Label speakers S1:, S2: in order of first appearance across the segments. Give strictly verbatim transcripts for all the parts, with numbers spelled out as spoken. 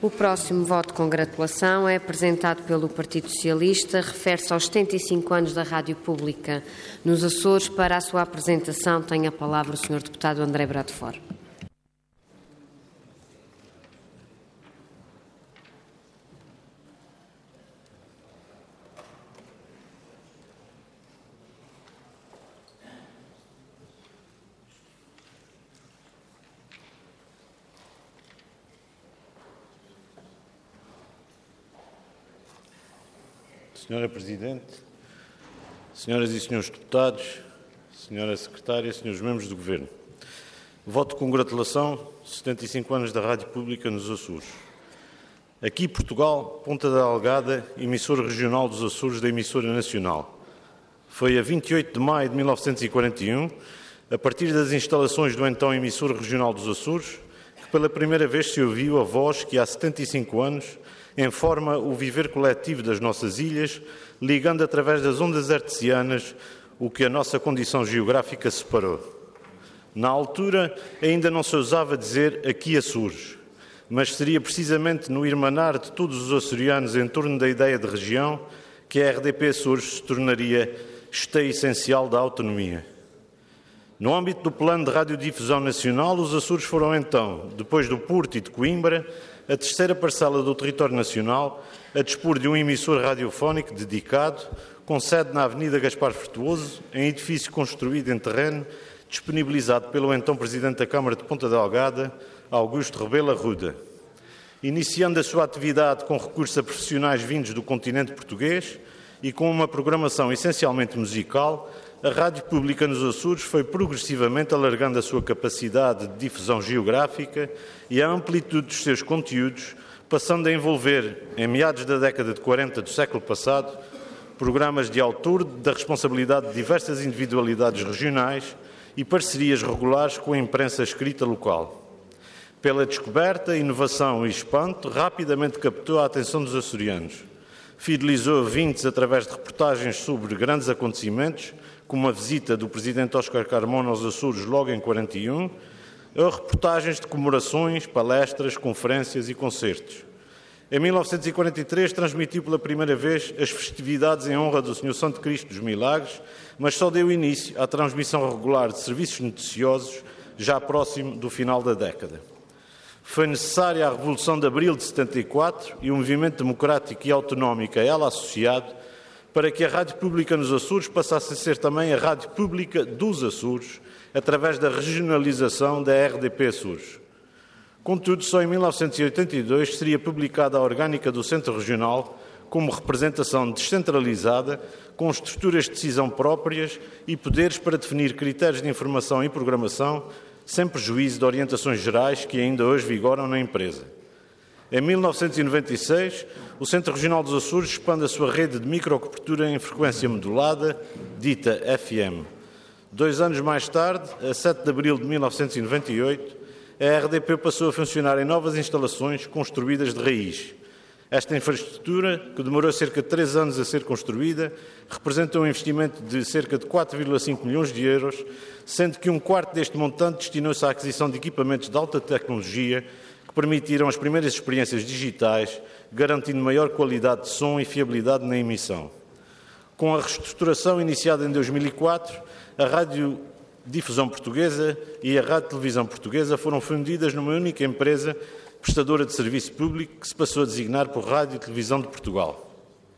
S1: O próximo voto de congratulação é apresentado pelo Partido Socialista, refere-se aos setenta e cinco anos da Rádio Pública nos Açores. Para a sua apresentação tem a palavra o senhor deputado André Bradford.
S2: Senhora Presidente, senhoras e senhores deputados, senhora Secretária, senhores membros do Governo, voto de congratulação, setenta e cinco anos da Rádio Pública nos Açores. Aqui, Portugal, Ponta da Algada, emissora regional dos Açores da emissora nacional. Foi a vinte e oito de maio de mil novecentos e quarenta e um, a partir das instalações do então emissora regional dos Açores, que pela primeira vez se ouviu a voz que há setenta e cinco anos informa o viver coletivo das nossas ilhas, ligando através das ondas hertzianas o que a nossa condição geográfica separou. Na altura, ainda não se ousava dizer aqui Açores, mas seria precisamente no irmanar de todos os açorianos em torno da ideia de região que a R D P Açores se tornaria esteio essencial da autonomia. No âmbito do Plano de Radiodifusão Nacional, os Açores foram então, depois do Porto e de Coimbra, a terceira parcela do território nacional a dispor de um emissor radiofónico dedicado, com sede na Avenida Gaspar Frutuoso, em edifício construído em terreno, disponibilizado pelo então Presidente da Câmara de Ponta Delgada, Augusto Rebelo Arruda. Iniciando a sua atividade com recursos a profissionais vindos do continente português e com uma programação essencialmente musical, a Rádio Pública nos Açores foi progressivamente alargando a sua capacidade de difusão geográfica e a amplitude dos seus conteúdos, passando a envolver, em meados da década de quarenta do século passado, programas de autor da responsabilidade de diversas individualidades regionais e parcerias regulares com a imprensa escrita local. Pela descoberta, inovação e espanto, rapidamente captou a atenção dos açorianos. Fidelizou ouvintes através de reportagens sobre grandes acontecimentos, como a visita do Presidente Óscar Carmona aos Açores logo em quarenta e um, a reportagens de comemorações, palestras, conferências e concertos. Em mil novecentos e quarenta e três transmitiu pela primeira vez as festividades em honra do Senhor Santo Cristo dos Milagres, mas só deu início à transmissão regular de serviços noticiosos já próximo do final da década. Foi necessária a Revolução de Abril de setenta e quatro e o movimento democrático e autonómico a ela associado para que a Rádio Pública nos Açores passasse a ser também a Rádio Pública dos Açores, através da regionalização da R D P Açores. Contudo, só em mil novecentos e oitenta e dois seria publicada a orgânica do Centro Regional como representação descentralizada, com estruturas de decisão próprias e poderes para definir critérios de informação e programação, sem prejuízo de orientações gerais que ainda hoje vigoram na empresa. Em mil novecentos e noventa e seis, o Centro Regional dos Açores expande a sua rede de microcobertura em frequência modulada, dita F M. Dois anos mais tarde, a sete de abril de mil novecentos e noventa e oito, a R D P passou a funcionar em novas instalações construídas de raiz. Esta infraestrutura, que demorou cerca de três anos a ser construída, representa um investimento de cerca de quatro vírgula cinco milhões de euros, sendo que um quarto deste montante destinou-se à aquisição de equipamentos de alta tecnologia que permitiram as primeiras experiências digitais, garantindo maior qualidade de som e fiabilidade na emissão. Com a reestruturação iniciada em dois mil e quatro, a Radiodifusão Portuguesa e a Rádio Televisão Portuguesa foram fundidas numa única empresa prestadora de serviço público que se passou a designar por Rádio e Televisão de Portugal.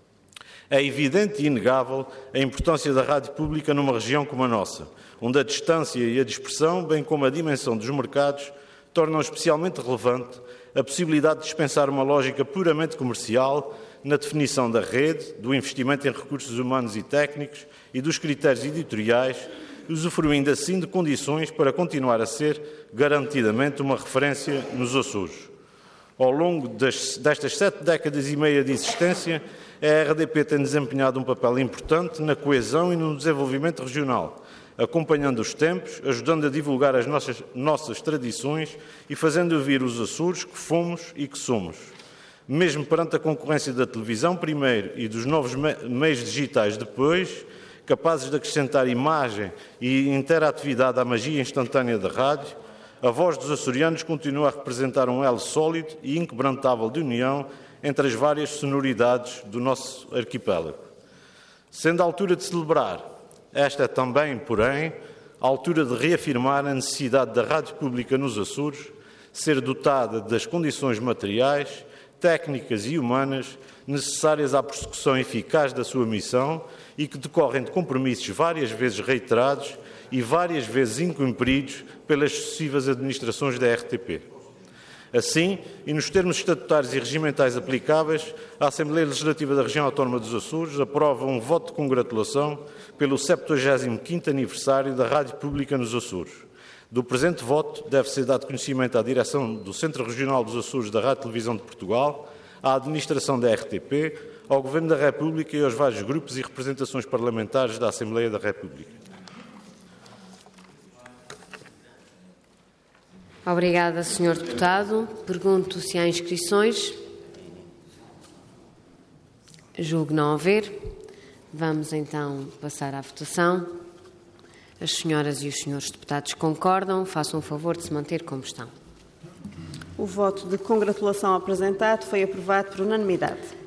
S2: É evidente e inegável a importância da rádio pública numa região como a nossa, onde a distância e a dispersão, bem como a dimensão dos mercados, tornam especialmente relevante a possibilidade de dispensar uma lógica puramente comercial na definição da rede, do investimento em recursos humanos e técnicos e dos critérios editoriais, usufruindo assim de condições para continuar a ser garantidamente uma referência nos Açores. Ao longo das, destas sete décadas e meia de existência, a R D P tem desempenhado um papel importante na coesão e no desenvolvimento regional, acompanhando os tempos, ajudando a divulgar as nossas, nossas tradições e fazendo ouvir os Açores que fomos e que somos. Mesmo perante a concorrência da televisão primeiro e dos novos me meios digitais depois, capazes de acrescentar imagem e interatividade à magia instantânea da rádio, a voz dos açorianos continua a representar um elo sólido e inquebrantável de união entre as várias sonoridades do nosso arquipélago. Sendo a altura de celebrar, esta é também, porém, a altura de reafirmar a necessidade da Rádio Pública nos Açores ser dotada das condições materiais, técnicas e humanas necessárias à prossecução eficaz da sua missão e que decorrem de compromissos várias vezes reiterados e várias vezes incumpridos pelas sucessivas administrações da R T P. Assim, e nos termos estatutários e regimentais aplicáveis, a Assembleia Legislativa da Região Autónoma dos Açores aprova um voto de congratulação pelo septuagésimo quinto aniversário da Rádio Pública nos Açores. Do presente voto deve ser dado conhecimento à direção do Centro Regional dos Açores da Rádio e Televisão de Portugal, à administração da R T P, ao Governo da República e aos vários grupos e representações parlamentares da Assembleia da República.
S1: Obrigada, senhor Deputado. Pergunto se há inscrições. Julgo não haver. Vamos então passar à votação. As senhoras e os senhores deputados concordam. Façam o favor de se manter como estão.
S3: O voto de congratulação apresentado foi aprovado por unanimidade.